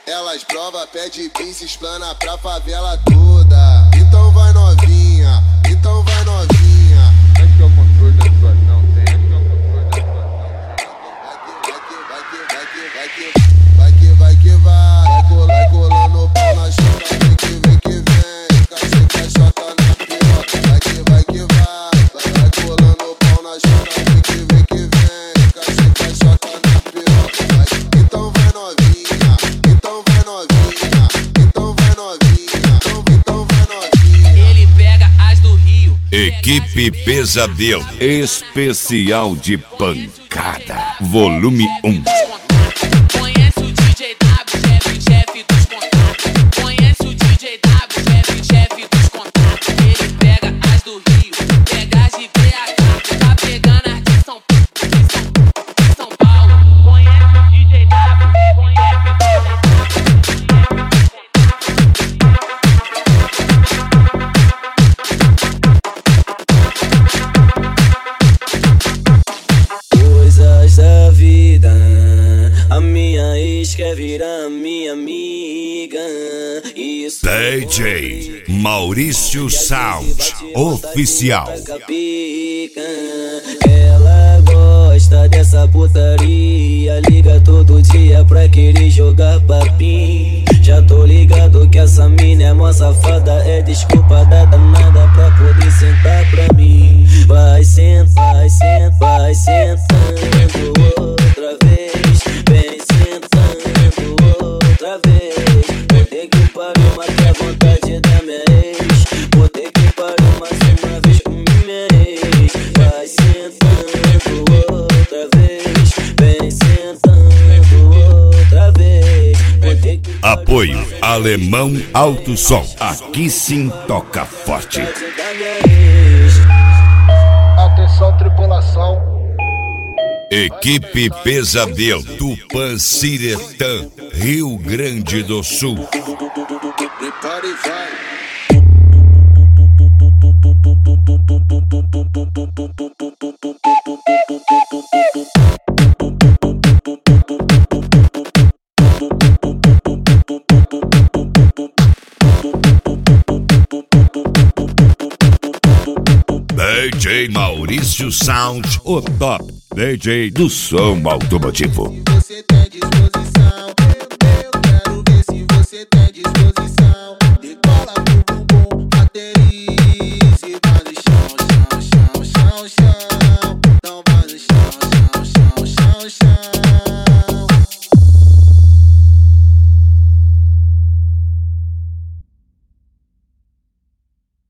Elas prova, pede pinça, explana pra favela toda. Então vai novinha, então vai novinha. Acho que é o controle da situação, tem. Acho que é o controle da situação. Vai que vai. Vai colando o pau na chota, vem que vem. Fica chota na piroca. Vai que vai. Vai colando o pau na chota, vem que vem. Fica chota na piroca. Então vai novinha, então vai novinha. Então vai novinha. Ele pega as do Rio. Equipe Pesadelo, especial de pancada, volume 1. Conhece o DJ W, chefe dos contatos. Conhece o DJ W, chefe dos contatos. Ele pega as do Rio, pega as de BH. Tá pegando as de São Paulo. Conhece o DJ W, conhece o coisas da vida. A minha ex quer virar minha amiga. Isso DJ Maurício Sound Oficial. Ela gosta dessa putaria, liga todo dia pra querer jogar papinho. Já tô ligado que essa mina é mó safada, é desculpa da danada pra poder sentar pra mim. Vai sentar, vai sentando outra vez. Vem sentando outra vez. Vou ter que parar, mas que a vontade da minha ex. Vou ter que parar mais uma vez com minha ex. Vai sentando outra vez. Vem sentando outra vez. Vou ter que parar. Apoio Alemão Alto Som. Aqui sim toca forte. Atenção, tripulação. Equipe Pesadelo, Tupanciretã, Rio Grande do Sul. Prepara e vai. DJ Maurício Sound, o top DJ do som automotivo.